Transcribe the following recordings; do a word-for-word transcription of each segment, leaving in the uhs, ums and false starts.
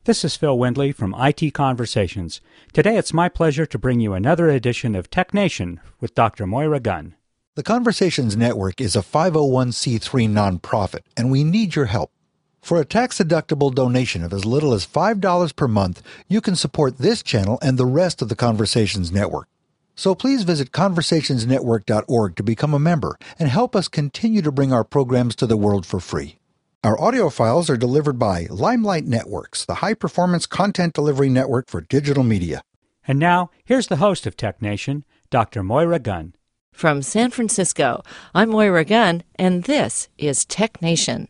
This is Phil Windley from I T Conversations. Today it's my pleasure to bring you another edition of Tech Nation with Doctor Moira Gunn. The Conversations Network is a five oh one c three nonprofit, and we need your help. For a tax-deductible donation of as little as five dollars per month, you can support this channel and the rest of the Conversations Network. So please visit conversations network dot org to become a member and help us continue to bring our programs to the world for free. Our audio files are delivered by Limelight Networks, the high-performance content delivery network for digital media. And now, here's the host of Tech Nation, Doctor Moira Gunn. From San Francisco, I'm Moira Gunn, and this is Tech Nation.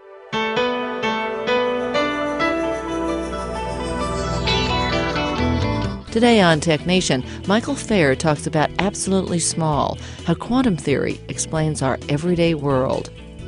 Today on Tech Nation, Michael Fair talks about Absolutely Small, how quantum theory explains our everyday world.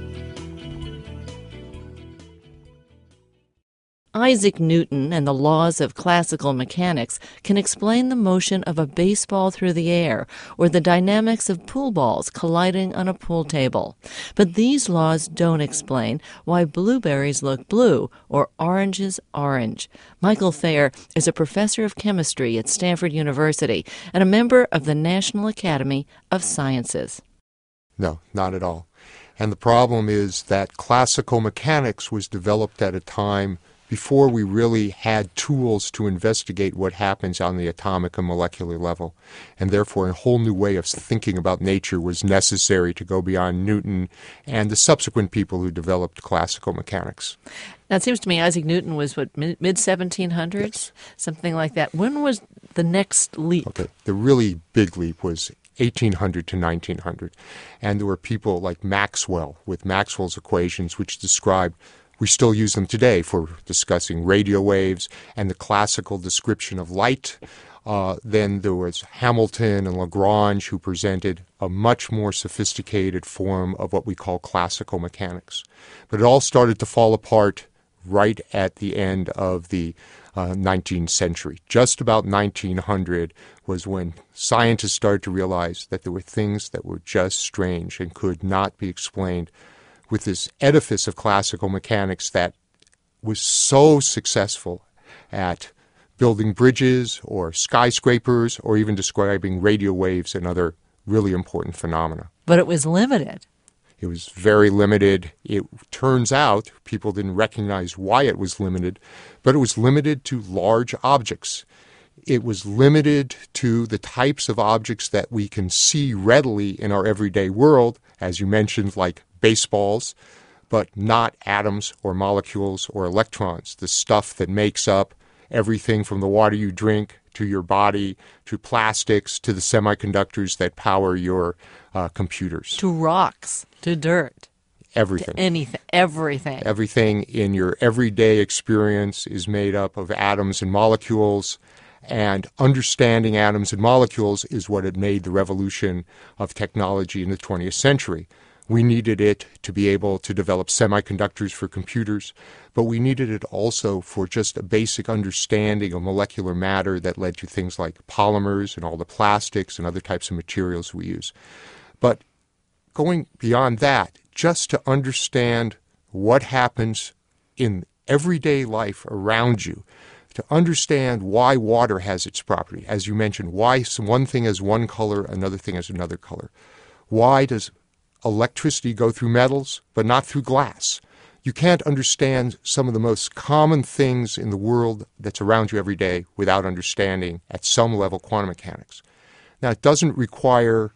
Isaac Newton and the laws of classical mechanics can explain the motion of a baseball through the air or the dynamics of pool balls colliding on a pool table. But these laws don't explain why blueberries look blue or oranges orange. Michael Fair is a professor of chemistry at Stanford University and a member of the National Academy of Sciences. No, not at all. And the problem is that classical mechanics was developed at a time before we really had tools to investigate what happens on the atomic and molecular level. And therefore, a whole new way of thinking about nature was necessary to go beyond Newton and the subsequent people who developed classical mechanics. Now, it seems to me Isaac Newton was, what, mid seventeen hundreds? Yes. Something like that. When was the next leap? Okay, the really big leap was eighteen hundred to nineteen hundred. And there were people like Maxwell with Maxwell's equations, which described we still use them today for discussing radio waves and the classical description of light. Uh, then there was Hamilton and Lagrange, who presented a much more sophisticated form of what we call classical mechanics. But it all started to fall apart right at the end of the uh, nineteenth century. Just about nineteen hundred was when scientists started to realize that there were things that were just strange and could not be explained with this edifice of classical mechanics that was so successful at building bridges or skyscrapers or even describing radio waves and other really important phenomena. But it was limited. It was very limited. It turns out people didn't recognize why it was limited, but it was limited to large objects. It was limited to the types of objects that we can see readily in our everyday world, as you mentioned, like baseballs, but not atoms or molecules or electrons, the stuff that makes up everything from the water you drink to your body to plastics to the semiconductors that power your uh, computers. To rocks, to dirt. Everything. To anything, everything. Everything in your everyday experience is made up of atoms and molecules, and understanding atoms and molecules is what had made the revolution of technology in the twentieth century. We needed it to be able to develop semiconductors for computers, but we needed it also for just a basic understanding of molecular matter that led to things like polymers and all the plastics and other types of materials we use. But going beyond that, just to understand what happens in everyday life around you, to understand why water has its property. As you mentioned, why one thing has one color, another thing has another color. Why does electricity go through metals, but not through glass? You can't understand some of the most common things in the world that's around you every day without understanding, at some level, quantum mechanics. Now, it doesn't require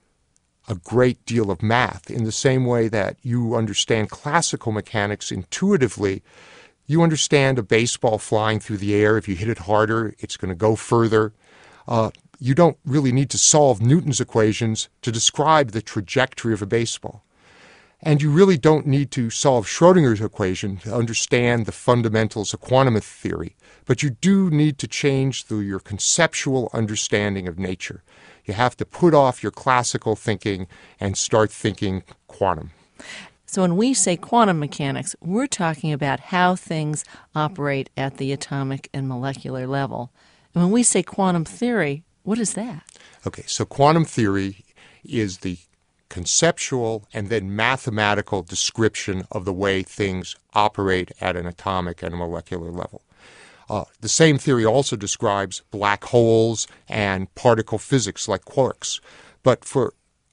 a great deal of math in the same way that you understand classical mechanics intuitively. You understand a baseball flying through the air. If you hit it harder, it's going to go further. Uh, you don't really need to solve Newton's equations to describe the trajectory of a baseball. And you really don't need to solve Schrodinger's equation to understand the fundamentals of quantum theory. But you do need to change the, your conceptual understanding of nature. You have to put off your classical thinking and start thinking quantum. So when we say quantum mechanics, we're talking about how things operate at the atomic and molecular level. And when we say quantum theory, what is that? Okay, so quantum theory is the conceptual and then mathematical description of the way things operate at an atomic and molecular level. Uh, the same theory also describes black holes and particle physics like quarks. But for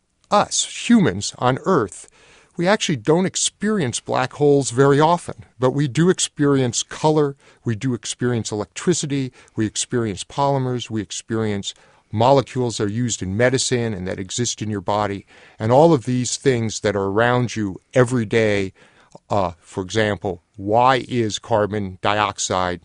us, humans on Earth, we actually don't experience black holes very often, but we do experience color, we do experience electricity, we experience polymers, we experience molecules that are used in medicine and that exist in your body, and all of these things that are around you every day. Uh, for example, why is carbon dioxide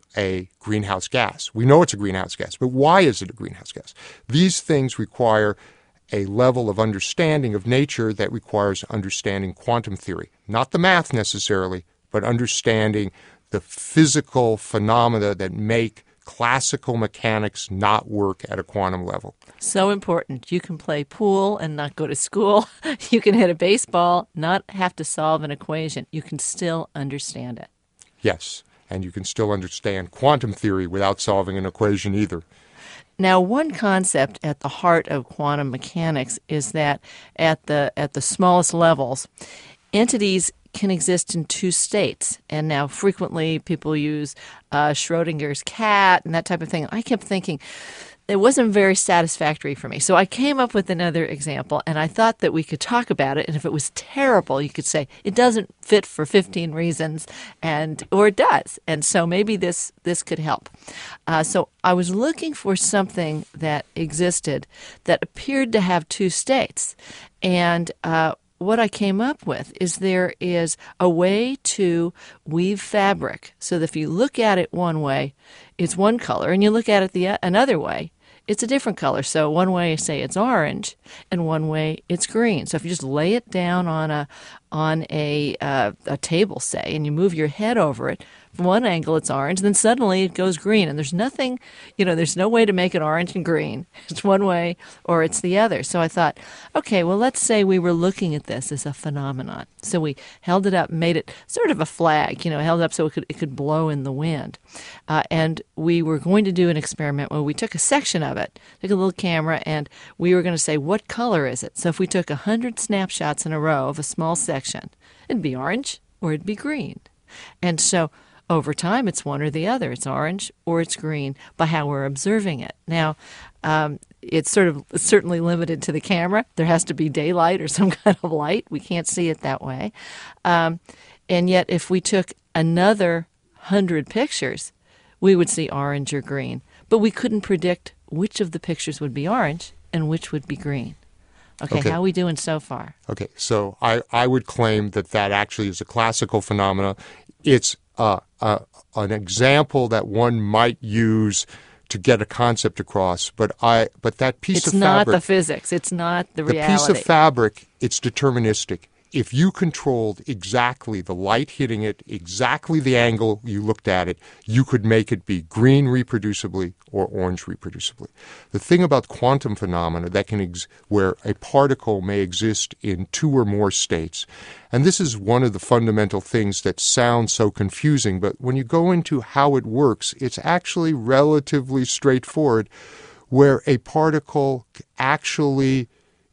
a greenhouse gas? We know it's a greenhouse gas, but why is it a greenhouse gas? These things require a level of understanding of nature that requires understanding quantum theory. Not the math necessarily, but understanding the physical phenomena that make classical mechanics not work at a quantum level. So important. You can play pool and not go to school. You can hit a baseball, not have to solve an equation. You can still understand it. Yes, and you can still understand quantum theory without solving an equation either. Now, one concept at the heart of quantum mechanics is that at the at the smallest levels, entities can exist in two states. And now frequently people use uh, Schrodinger's cat and that type of thing. I kept thinking it wasn't very satisfactory for me. So I came up with another example, and I thought that we could talk about it. And if it was terrible, you could say it doesn't fit for fifteen reasons, and or it does. And so maybe this this could help. Uh, so I was looking for something that existed that appeared to have two states, and uh, what I came up with is there is a way to weave fabric so that if you look at it one way, it's one color, and you look at it the another way, it's a different color. So one way, say it's orange, and one way it's green. So if you just lay it down on a on a uh, a table, say, and you move your head over it, from one angle it's orange, then suddenly it goes green. And there's nothing, you know, there's no way to make it orange and green. It's one way or it's the other. So I thought, okay, well, let's say we were looking at this as a phenomenon. So we held it up, made it sort of a flag, you know, held it up so it could it could blow in the wind. Uh, and we were going to do an experiment where we took a section of it, took a little camera, and we were going to say, what color is it? So if we took one hundred snapshots in a row of a small section, it'd be orange or it'd be green. And so over time, it's one or the other. It's orange or it's green by how we're observing it. Now, um, it's sort of it's certainly limited to the camera. There has to be daylight or some kind of light. We can't see it that way. Um, and yet, if we took another hundred pictures, we would see orange or green. But we couldn't predict which of the pictures would be orange and which would be green. Okay, Okay. How are we doing so far? Okay, so I, I would claim that that actually is a classical phenomena. It's uh, uh, an example that one might use to get a concept across, but I but that piece It's of not fabric, the physics. It's not the the reality. piece of fabric, it's deterministic. If you controlled exactly the light hitting it, exactly the angle you looked at it, you could make it be green reproducibly or orange reproducibly. The thing about quantum phenomena that can ex- where a particle may exist in two or more states, and this is one of the fundamental things that sounds so confusing, but when you go into how it works, it's actually relatively straightforward, where a particle actually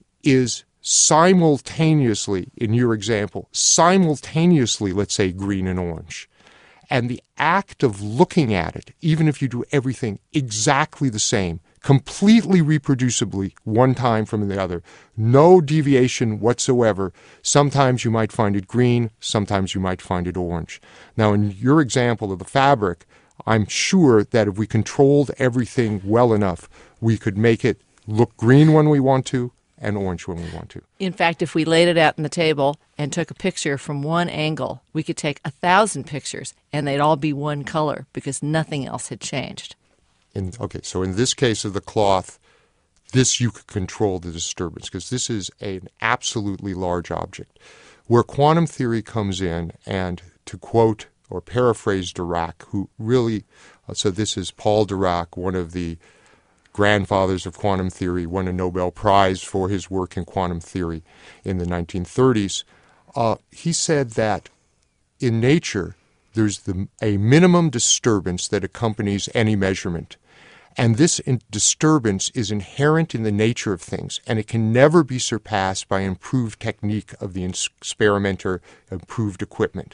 is simultaneously, in your example, simultaneously, let's say, green and orange. And the act of looking at it, even if you do everything exactly the same, completely reproducibly one time from the other, no deviation whatsoever, sometimes you might find it green, sometimes you might find it orange. Now, in your example of the fabric, I'm sure that if we controlled everything well enough, we could make it look green when we want to, and orange when we want to. In fact, if we laid it out on the table and took a picture from one angle, we could take a thousand pictures and they'd all be one color because nothing else had changed. In, okay, so in this case of the cloth, this you could control the disturbance because this is an absolutely large object. Where quantum theory comes in, and to quote or paraphrase Dirac, who really, uh, so this is Paul Dirac, one of the grandfathers of quantum theory, won a Nobel Prize for his work in quantum theory in the nineteen thirties. Uh, he said that in nature, there's the, a minimum disturbance that accompanies any measurement. And this in- disturbance is inherent in the nature of things, and it can never be surpassed by improved technique of the ins- experimenter, improved equipment.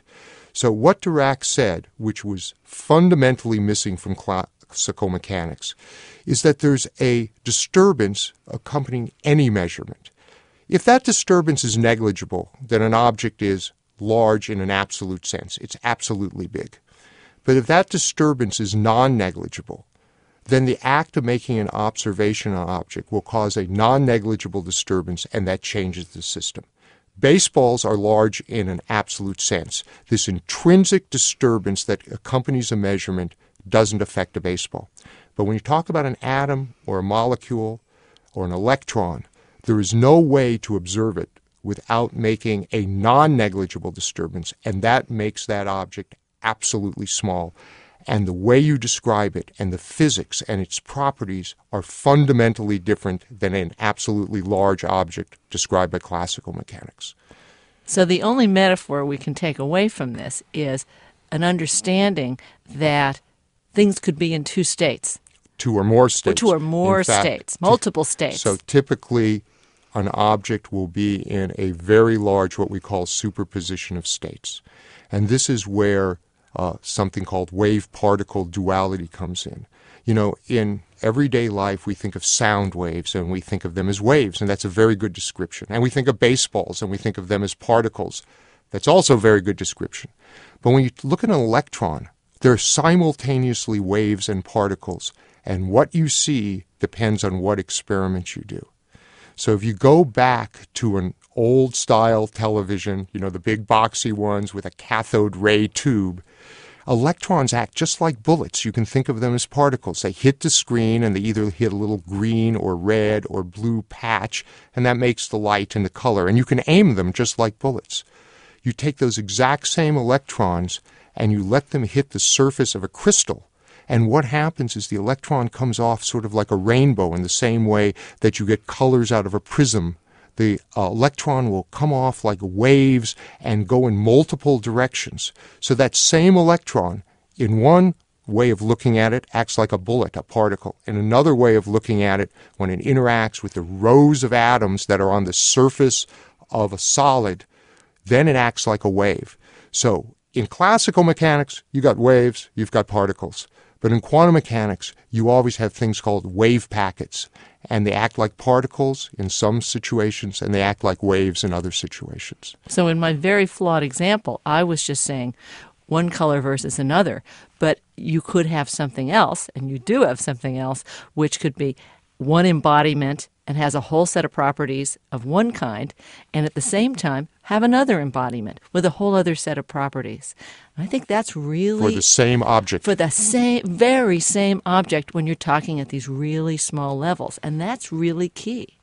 So what Dirac said, which was fundamentally missing from classical mechanics, is that there's a disturbance accompanying any measurement. If that disturbance is negligible, then an object is large in an absolute sense. It's absolutely big. But if that disturbance is non-negligible, then the act of making an observation on an object will cause a non-negligible disturbance, and that changes the system. Baseballs are large in an absolute sense. This intrinsic disturbance that accompanies a measurement doesn't affect a baseball. But when you talk about an atom or a molecule or an electron, there is no way to observe it without making a non-negligible disturbance, and that makes that object absolutely small. And the way you describe it and the physics and its properties are fundamentally different than an absolutely large object described by classical mechanics. So the only metaphor we can take away from this is an understanding that things could be in two states. Two or more states. Or two or more In fact, states, multiple states. So typically an object will be in a very large, what we call superposition of states. And this is where uh, something called wave-particle duality comes in. You know, in everyday life, we think of sound waves, and we think of them as waves, and that's a very good description. And we think of baseballs, and we think of them as particles. That's also a very good description. But when you look at an electron, they're simultaneously waves and particles, and what you see depends on what experiments you do. So if you go back to an old-style television, you know, the big boxy ones with a cathode ray tube, electrons act just like bullets. You can think of them as particles. They hit the screen, and they either hit a little green or red or blue patch, and that makes the light and the color. And you can aim them just like bullets. You take those exact same electrons, and you let them hit the surface of a crystal, and what happens is the electron comes off sort of like a rainbow in the same way that you get colors out of a prism. The uh, electron will come off like waves and go in multiple directions. So that same electron, in one way of looking at it, acts like a bullet, a particle. In another way of looking at it, when it interacts with the rows of atoms that are on the surface of a solid, then it acts like a wave. So in classical mechanics, you got waves, you've got particles. But in quantum mechanics, you always have things called wave packets, and they act like particles in some situations, and they act like waves in other situations. So in my very flawed example, I was just saying one color versus another, but you could have something else, and you do have something else, which could be one embodiment and has a whole set of properties of one kind, and at the same time have another embodiment with a whole other set of properties. I think that's really... For the same object. For the same, very same object when you're talking at these really small levels, and that's really key.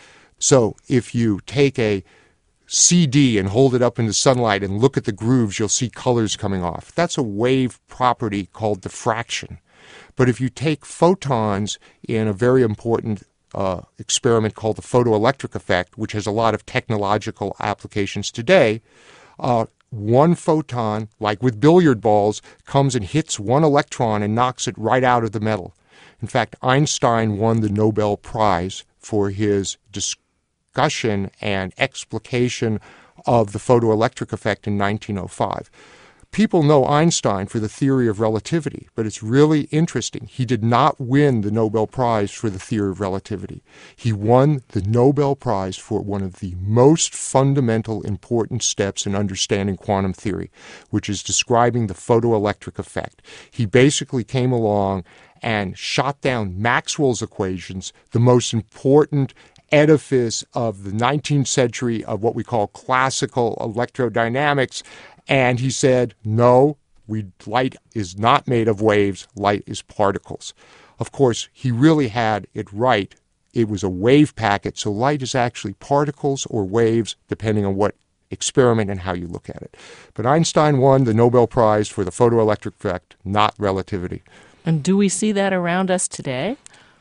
So if you take a C D and hold it up in the sunlight and look at the grooves, you'll see colors coming off. That's a wave property called diffraction. But if you take photons in a very important uh, experiment called the photoelectric effect, which has a lot of technological applications today, uh, one photon, like with billiard balls, comes and hits one electron and knocks it right out of the metal. In fact, Einstein won the Nobel Prize for his discussion and explication of the photoelectric effect in nineteen oh five. People know Einstein for the theory of relativity, but it's really interesting. He did not win the Nobel Prize for the theory of relativity. He won the Nobel Prize for one of the most fundamental important steps in understanding quantum theory, which is describing the photoelectric effect. He basically came along and shot down Maxwell's equations, the most important edifice of the nineteenth century of what we call classical electrodynamics. And he said, no, we, light is not made of waves, light is particles. Of course, he really had it right. It was a wave packet, so light is actually particles or waves, depending on what experiment and how you look at it. But Einstein won the Nobel Prize for the photoelectric effect, not relativity. And do we see that around us today?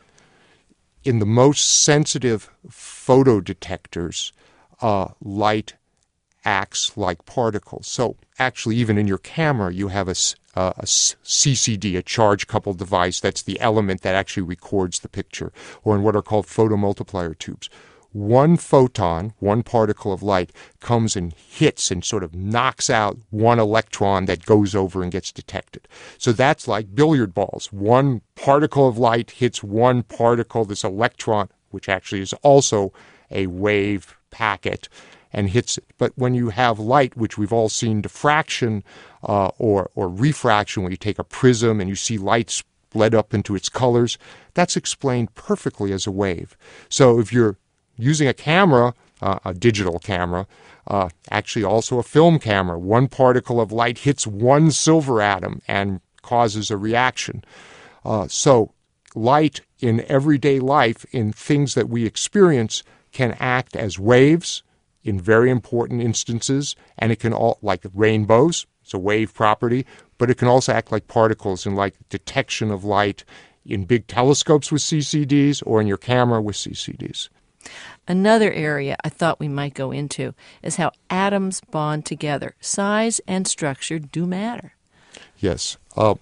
In the most sensitive photodetectors, uh, light acts like particles. So actually, even in your camera, you have a, uh, a C C D, a charge-coupled device. That's the element that actually records the picture, or in what are called photomultiplier tubes. one photon, one particle of light, comes and hits and sort of knocks out one electron that goes over and gets detected. So that's like billiard balls. One particle of light hits one particle, this electron, which actually is also a wave packet, and hits it. But when you have light, which we've all seen diffraction uh, or, or refraction, when you take a prism and you see light split up into its colors, that's explained perfectly as a wave. So if you're using a camera, uh, a digital camera, uh, actually also a film camera, one particle of light hits one silver atom and causes a reaction. Uh, so light in everyday life, in things that we experience, can act as waves in very important instances, and it can all, like rainbows, it's a wave property, but it can also act like particles in like detection of light in big telescopes with C C Ds or in your camera with C C Ds. Another area I thought we might go into is how atoms bond together. Size and structure do matter. Yes. Uh,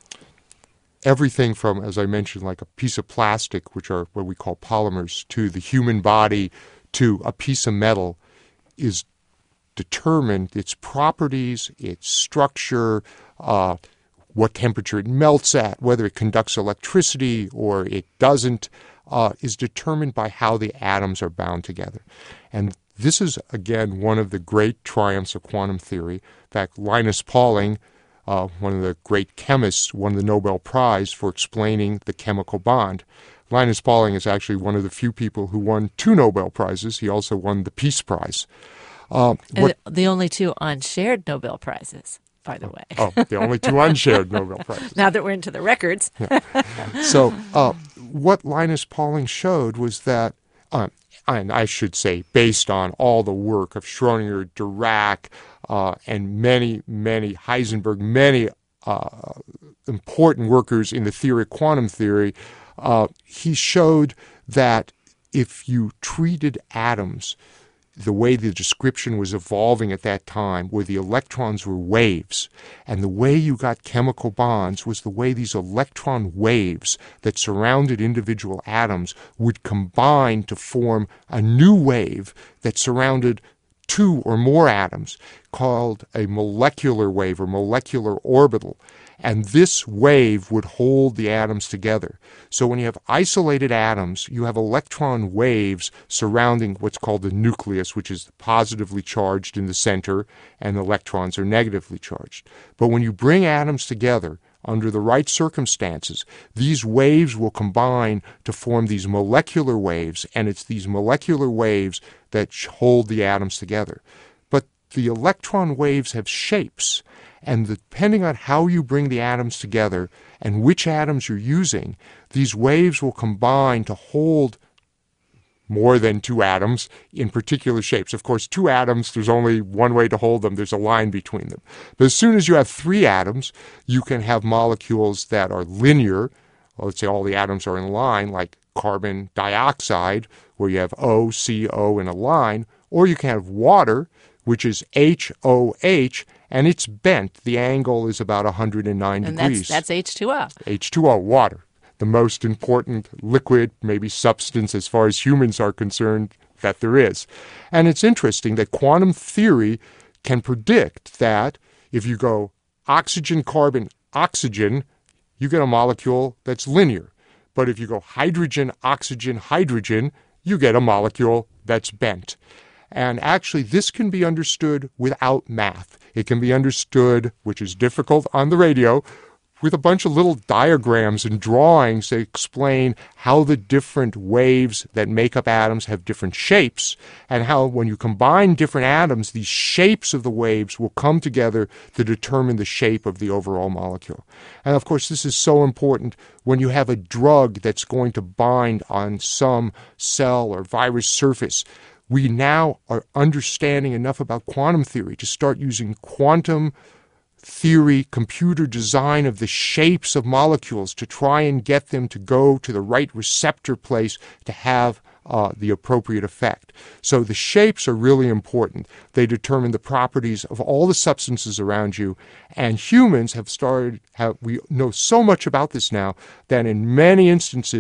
everything from, as I mentioned, like a piece of plastic, which are what we call polymers, to the human body, to a piece of metal, is determined, its properties, its structure, uh, what temperature it melts at, whether it conducts electricity or it doesn't, uh, is determined by how the atoms are bound together. And this is, again, one of the great triumphs of quantum theory. In fact, Linus Pauling, uh, one of the great chemists, won the Nobel Prize for explaining the chemical bond. Linus Pauling is actually one of the few people who won two Nobel Prizes. He also won the Peace Prize. Uh, what, the only two unshared Nobel Prizes, by the way. Oh, the only two unshared Nobel Prizes. Now that we're into the records. Yeah. So uh, what Linus Pauling showed was that, uh, and I should say based on all the work of Schrödinger, Dirac, uh, and many, many, Heisenberg, many uh, important workers in the theory of quantum theory, uh, he showed that if you treated atoms the way the description was evolving at that time, where the electrons were waves, and the way you got chemical bonds was the way these electron waves that surrounded individual atoms would combine to form a new wave that surrounded two or more atoms, called a molecular wave or molecular orbital. And this wave would hold the atoms together. So when you have isolated atoms, you have electron waves surrounding what's called the nucleus, which is positively charged in the center, and the electrons are negatively charged. But when you bring atoms together under the right circumstances, these waves will combine to form these molecular waves, and it's these molecular waves that hold the atoms together. But the electron waves have shapes, and depending on how you bring the atoms together and which atoms you're using, these waves will combine to hold more than two atoms in particular shapes. Of course, two atoms, there's only one way to hold them. There's a line between them. But as soon as you have three atoms, you can have molecules that are linear. Well, let's say all the atoms are in line, like carbon dioxide, where you have O, C, O in a line. Or you can have water, which is H O H, and it's bent. The angle is about one hundred nine and degrees. That's, that's H two O. H two O, water. The most important liquid, maybe substance as far as humans are concerned, that there is. And it's interesting that quantum theory can predict that if you go oxygen, carbon, oxygen, you get a molecule that's linear. But if you go hydrogen, oxygen, hydrogen, you get a molecule that's bent. And actually, this can be understood without math. It can be understood, which is difficult on the radio, with a bunch of little diagrams and drawings that explain how the different waves that make up atoms have different shapes, and how when you combine different atoms, these shapes of the waves will come together to determine the shape of the overall molecule. And of course, this is so important when you have a drug that's going to bind on some cell or virus surface. We now are understanding enough about quantum theory to start using quantum theory, computer design of the shapes of molecules to try and get them to go to the right receptor place to have uh, the appropriate effect. So the shapes are really important. They determine the properties of all the substances around you. And humans have started, have, we know so much about this now that in many instances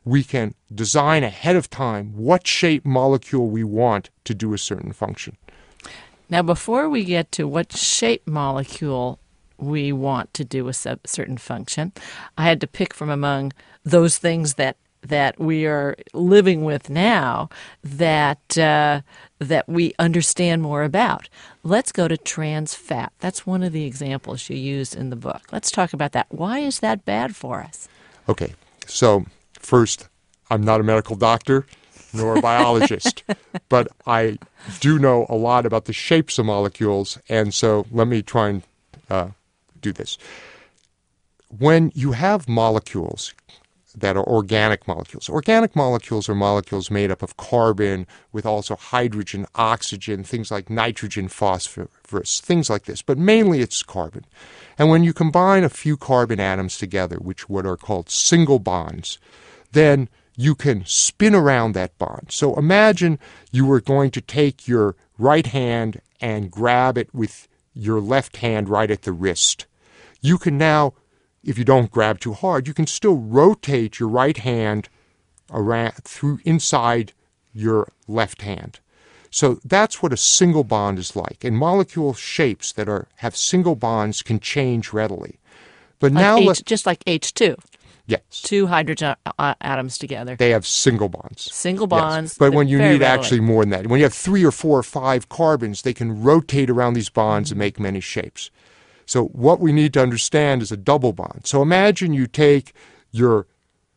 we can design ahead of time what shape molecule we want to do a certain function. Now, before we get to what shape molecule we want to do a certain function, I had to pick from among those things that that we are living with now that uh, that we understand more about. Let's go to trans fat. That's one of the examples you used in the book. Let's talk about that. Why is that bad for us? Okay, so first, I'm not a medical doctor nor a biologist, but I do know a lot about the shapes of molecules, and so let me try and uh, do this. When you have molecules that are organic molecules. Organic molecules are molecules made up of carbon with also hydrogen, oxygen, things like nitrogen, phosphorus, things like this. But mainly it's carbon. And when you combine a few carbon atoms together, which what are called single bonds, then you can spin around that bond. So imagine you were going to take your right hand and grab it with your left hand right at the wrist. You can now, if you don't grab too hard, you can still rotate your right hand around through inside your left hand. So that's what a single bond is like. And molecule shapes that are have single bonds can change readily. But like now, H, let, just like H two, yes, two hydrogen uh, atoms together. They have single bonds. Single bonds. Yes. But when you need readily. actually more than that, when you have three or four or five carbons, they can rotate around these bonds and make many shapes. So what we need to understand is a double bond. So imagine you take your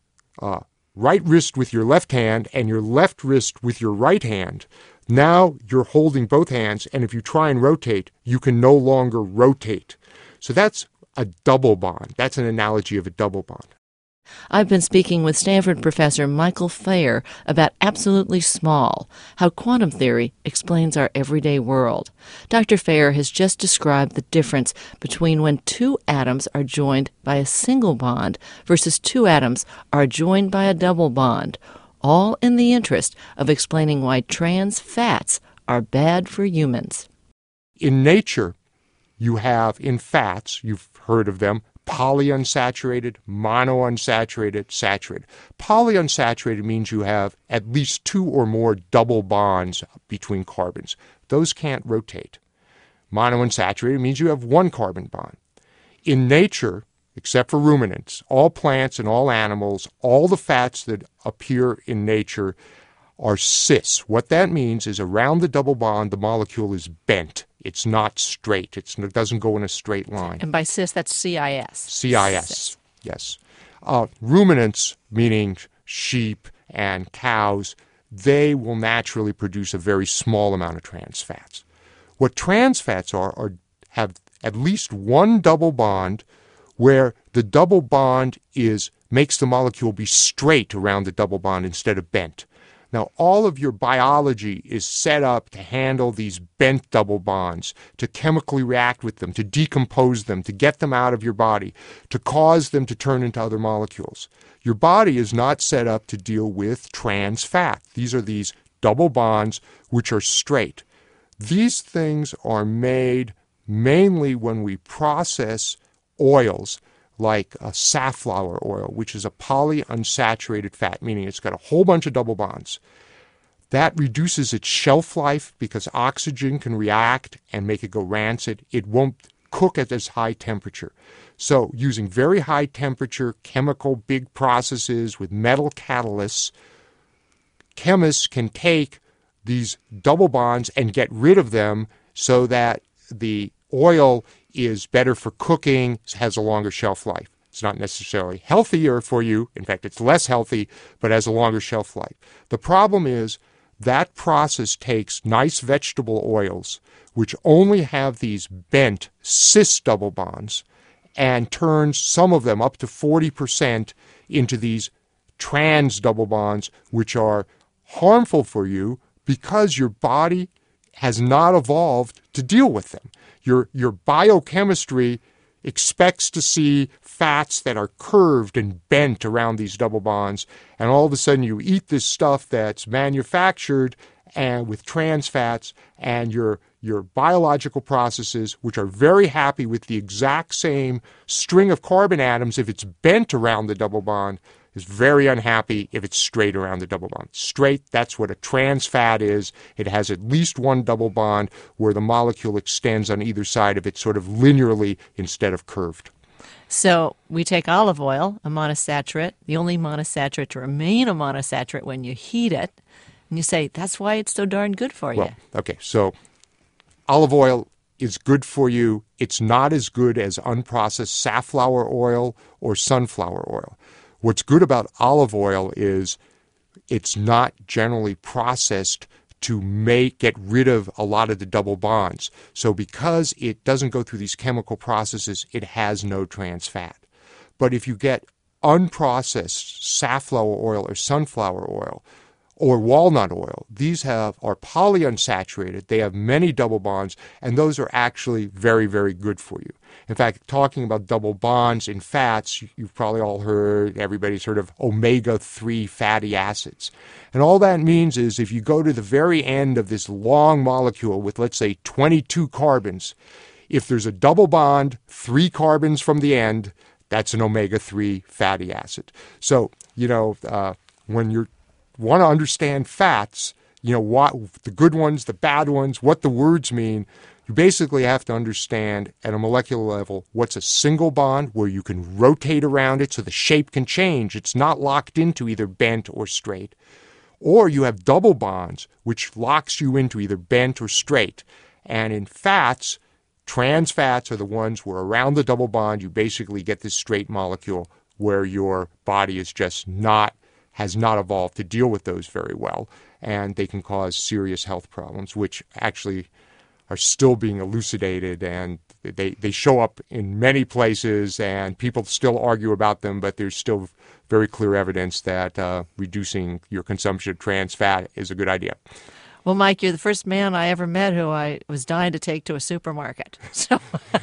uh, right wrist with your left hand and your left wrist with your right hand. Now you're holding both hands, and if you try and rotate, you can no longer rotate. So that's a double bond. That's an analogy of a double bond. I've been speaking with Stanford professor Michael Phayer about Absolutely Small, how quantum theory explains our everyday world. Doctor Phayer has just described the difference between when two atoms are joined by a single bond versus two atoms are joined by a double bond, all in the interest of explaining why trans fats are bad for humans. In nature, you have in fats, you've heard of them, polyunsaturated, monounsaturated, saturated. Polyunsaturated means you have at least two or more double bonds between carbons. Those can't rotate. Monounsaturated means you have one carbon bond. In nature, except for ruminants, all plants and all animals, all the fats that appear in nature are cis. What that means is around the double bond, the molecule is bent. It's not straight. It's, it doesn't go in a straight line. And by cis, that's C I S. C I S, cis. Yes. Uh, ruminants, meaning sheep and cows, they will naturally produce a very small amount of trans fats. What trans fats are, are have at least one double bond where the double bond is makes the molecule be straight around the double bond instead of bent. Now, all of your biology is set up to handle these bent double bonds, to chemically react with them, to decompose them, to get them out of your body, to cause them to turn into other molecules. Your body is not set up to deal with trans fat. These are these double bonds which are straight. These things are made mainly when we process oils like a safflower oil, which is a polyunsaturated fat, meaning it's got a whole bunch of double bonds. That reduces its shelf life because oxygen can react and make it go rancid. It won't cook at as high temperature. So using very high temperature chemical big processes with metal catalysts, chemists can take these double bonds and get rid of them so that the oil is better for cooking, has a longer shelf life. It's not necessarily healthier for you. In fact, it's less healthy, but has a longer shelf life. The problem is that process takes nice vegetable oils, which only have these bent cis double bonds, and turns some of them up to forty percent into these trans double bonds, which are harmful for you because your body has not evolved to deal with them. Your, your biochemistry expects to see fats that are curved and bent around these double bonds, and all of a sudden you eat this stuff that's manufactured and with trans fats, and your, your biological processes, which are very happy with the exact same string of carbon atoms, if it's bent around the double bond, is very unhappy if it's straight around the double bond. Straight, that's what a trans fat is. It has at least one double bond where the molecule extends on either side of it sort of linearly instead of curved. So we take olive oil, a monosaccharide, the only monosaccharide to remain a monosaccharide when you heat it, and you say, that's why it's so darn good for you. Well, okay, so olive oil is good for you. It's not as good as unprocessed safflower oil or sunflower oil. What's good about olive oil is it's not generally processed to make get rid of a lot of the double bonds. So because it doesn't go through these chemical processes, it has no trans fat. But if you get unprocessed safflower oil or sunflower oil or walnut oil, these have are polyunsaturated. They have many double bonds, and those are actually very, very good for you. In fact, talking about double bonds in fats, you've probably all heard, everybody's heard of omega three fatty acids. And all that means is if you go to the very end of this long molecule with, let's say, twenty-two carbons, if there's a double bond, three carbons from the end, that's an omega three fatty acid. So, you know, uh, when you want to understand fats, you know, what the good ones, the bad ones, what the words mean, you basically have to understand at a molecular level what's a single bond where you can rotate around it so the shape can change. It's not locked into either bent or straight. Or you have double bonds, which locks you into either bent or straight. And in fats, trans fats are the ones where around the double bond you basically get this straight molecule where your body is just not has not evolved to deal with those very well, and they can cause serious health problems, which actually are still being elucidated, and they, they show up in many places, and people still argue about them, but there's still very clear evidence that uh, reducing your consumption of trans fat is a good idea. Well, Mike, you're the first man I ever met who I was dying to take to a supermarket. So,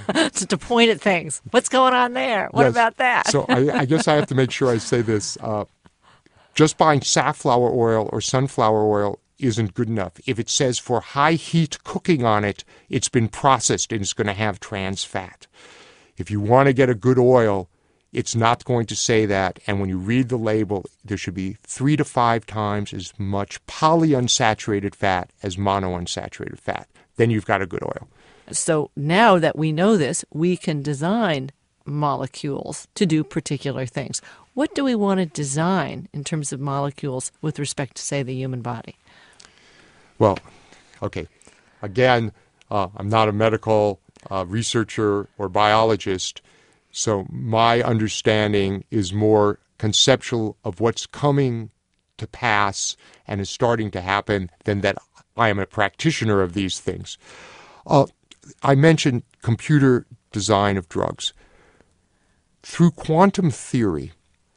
to point at things. What's going on there? What yes. about that? So I, I guess I have to make sure I say this. Uh, Just buying safflower oil or sunflower oil isn't good enough. If it says for high heat cooking on it, it's been processed and it's going to have trans fat. If you want to get a good oil, it's not going to say that. And when you read the label, there should be three to five times as much polyunsaturated fat as monounsaturated fat. Then you've got a good oil. So now that we know this, we can design molecules to do particular things. What do we want to design in terms of molecules with respect to, say, the human body? Well, okay. Again, uh, I'm not a medical uh, researcher or biologist, so my understanding is more conceptual of what's coming to pass and is starting to happen than that I am a practitioner of these things. Uh, I mentioned computer design of drugs. Through quantum theory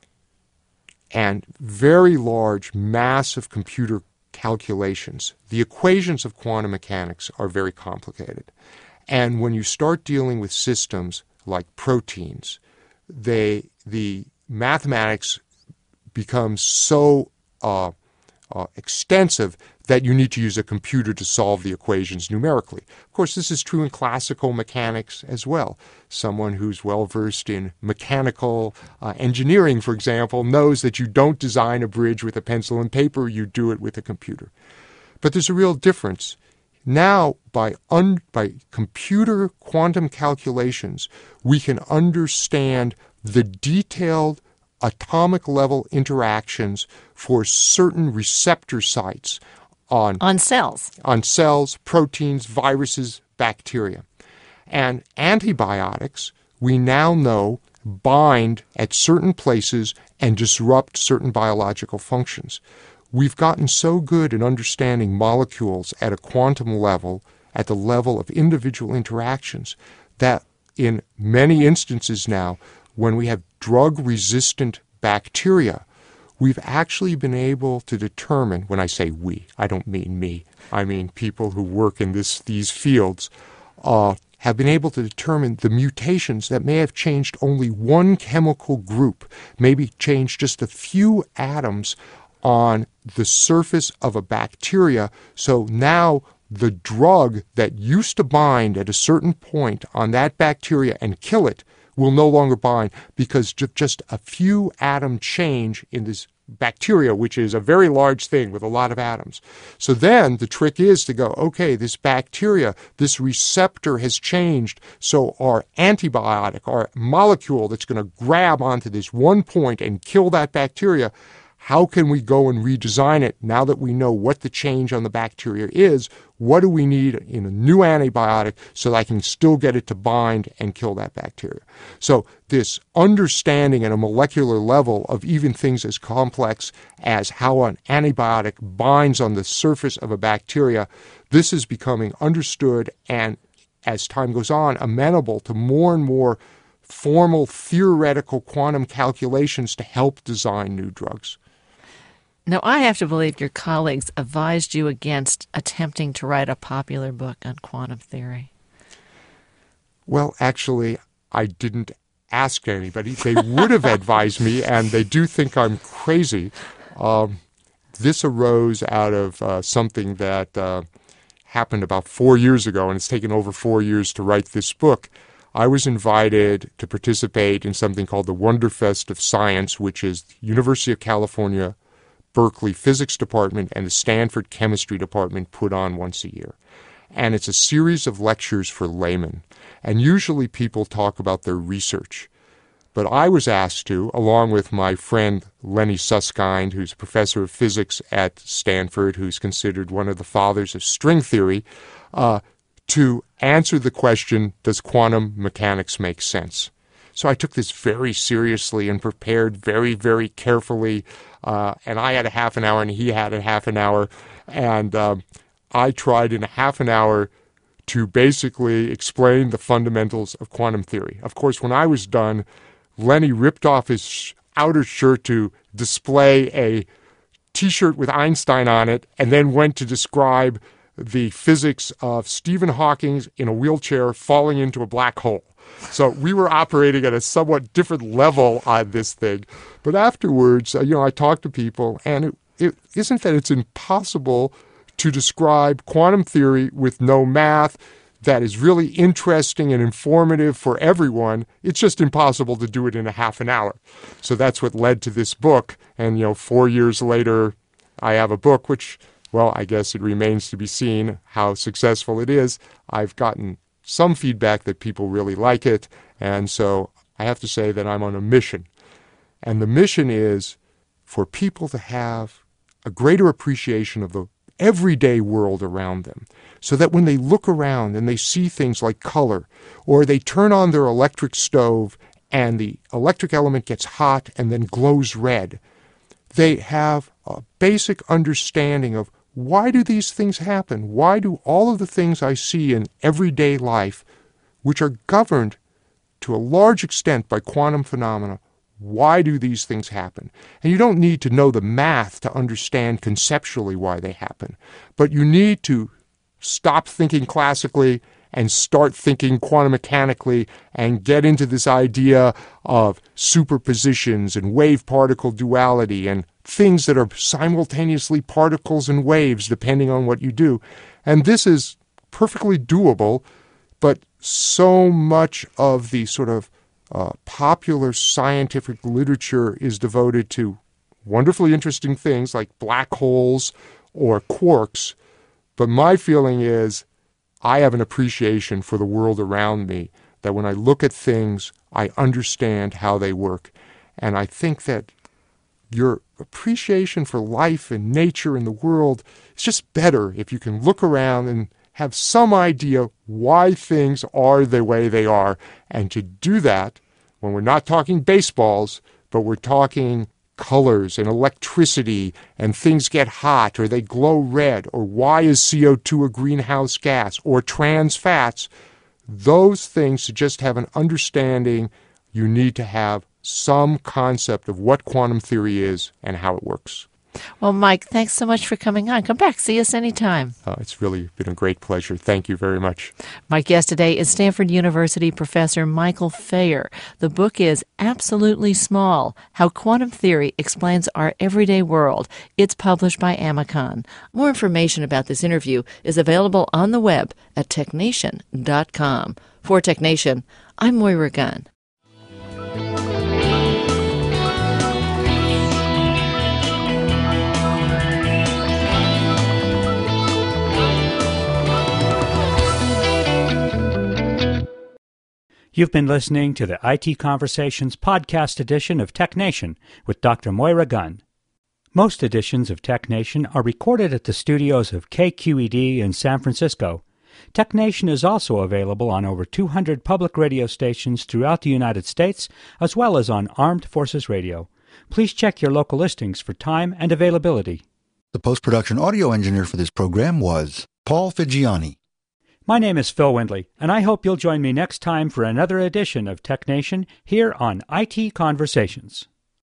and very large, massive computer calculations, the equations of quantum mechanics are very complicated. And when you start dealing with systems like proteins, they the mathematics becomes so uh, uh, extensive that you need to use a computer to solve the equations numerically. Of course, this is true in classical mechanics as well. Someone who's well-versed in mechanical uh, engineering, for example, knows that you don't design a bridge with a pencil and paper, you do it with a computer. But there's a real difference. Now, by, un- by computer quantum calculations, we can understand the detailed atomic level interactions for certain receptor sites on, on cells, on cells, proteins, viruses, bacteria. And antibiotics, we now know, bind at certain places and disrupt certain biological functions. We've gotten so good at understanding molecules at a quantum level, at the level of individual interactions, that in many instances now, when we have drug-resistant bacteria, we've actually been able to determine, when I say we, I don't mean me, I mean people who work in this these fields, uh, have been able to determine the mutations that may have changed only one chemical group, maybe changed just a few atoms on the surface of a bacteria. So now the drug that used to bind at a certain point on that bacteria and kill it, will no longer bind because ju- just a few atom change in this bacteria, which is a very large thing with a lot of atoms. So then the trick is to go, okay, this bacteria, this receptor has changed, so our antibiotic, our molecule that's going to grab onto this one point and kill that bacteria, how can we go and redesign it now that we know what the change on the bacteria is? What do we need in a new antibiotic so that I can still get it to bind and kill that bacteria? So this understanding at a molecular level of even things as complex as how an antibiotic binds on the surface of a bacteria, this is becoming understood and, as time goes on, amenable to more and more formal theoretical quantum calculations to help design new drugs. Now, I have to believe your colleagues advised you against attempting to write a popular book on quantum theory. Well, actually, I didn't ask anybody. They would have advised me, and they do think I'm crazy. Um, this arose out of uh, something that uh, happened about four years ago, and it's taken over four years to write this book. I was invited to participate in something called the Wonderfest of Science, which is the University of California Berkeley Physics Department and the Stanford Chemistry Department put on once a year. And it's a series of lectures for laymen. And usually people talk about their research. But I was asked to, along with my friend Lenny Susskind, who's a professor of physics at Stanford, who's considered one of the fathers of string theory, uh, to answer the question, does quantum mechanics make sense? So I took this very seriously and prepared very, very carefully. Uh, and I had a half an hour and he had a half an hour. And um, I tried in a half an hour to basically explain the fundamentals of quantum theory. Of course, when I was done, Lenny ripped off his sh- outer shirt to display a T-shirt with Einstein on it and then went to describe the physics of Stephen Hawking in a wheelchair falling into a black hole. So we were operating at a somewhat different level on this thing. But afterwards, uh, you know, I talked to people, and it, it isn't that it's impossible to describe quantum theory with no math that is really interesting and informative for everyone. It's just impossible to do it in a half an hour. So that's what led to this book. And, you know, four years later, I have a book which, well, I guess it remains to be seen how successful it is. I've gotten some feedback that people really like it, and so I have to say that I'm on a mission. And the mission is for people to have a greater appreciation of the everyday world around them, so that when they look around and they see things like color, or they turn on their electric stove and the electric element gets hot and then glows red, they have a basic understanding of, why do these things happen? Why do all of the things I see in everyday life, which are governed to a large extent by quantum phenomena, why do these things happen? And you don't need to know the math to understand conceptually why they happen, but you need to stop thinking classically and start thinking quantum mechanically and get into this idea of superpositions and wave-particle duality and things that are simultaneously particles and waves depending on what you do. And this is perfectly doable, but so much of the sort of uh, popular scientific literature is devoted to wonderfully interesting things like black holes or quarks. But my feeling is I have an appreciation for the world around me, that when I look at things, I understand how they work. And I think that your appreciation for life and nature and the world is just better if you can look around and have some idea why things are the way they are. And to do that, when we're not talking baseballs, but we're talking colors and electricity and things get hot or they glow red, or why is C O two a greenhouse gas, or trans fats, those things, to just have an understanding, you need to have some concept of what quantum theory is and how it works. Well, Mike, thanks so much for coming on. Come back. See us anytime. Uh, it's really been a great pleasure. Thank you very much. My guest today is Stanford University professor Michael Phayer. The book is Absolutely Small, How Quantum Theory Explains Our Everyday World. It's published by Amicon. More information about this interview is available on the web at technation dot com. For TechNation, I'm Moira Gunn. You've been listening to the I T Conversations podcast edition of Tech Nation with Doctor Moira Gunn. Most editions of Tech Nation are recorded at the studios of K Q E D in San Francisco. Tech Nation is also available on over two hundred public radio stations throughout the United States, as well as on Armed Forces Radio. Please check your local listings for time and availability. The post-production audio engineer for this program was Paul Figiani. My name is Phil Windley, and I hope you'll join me next time for another edition of Tech Nation here on I T Conversations.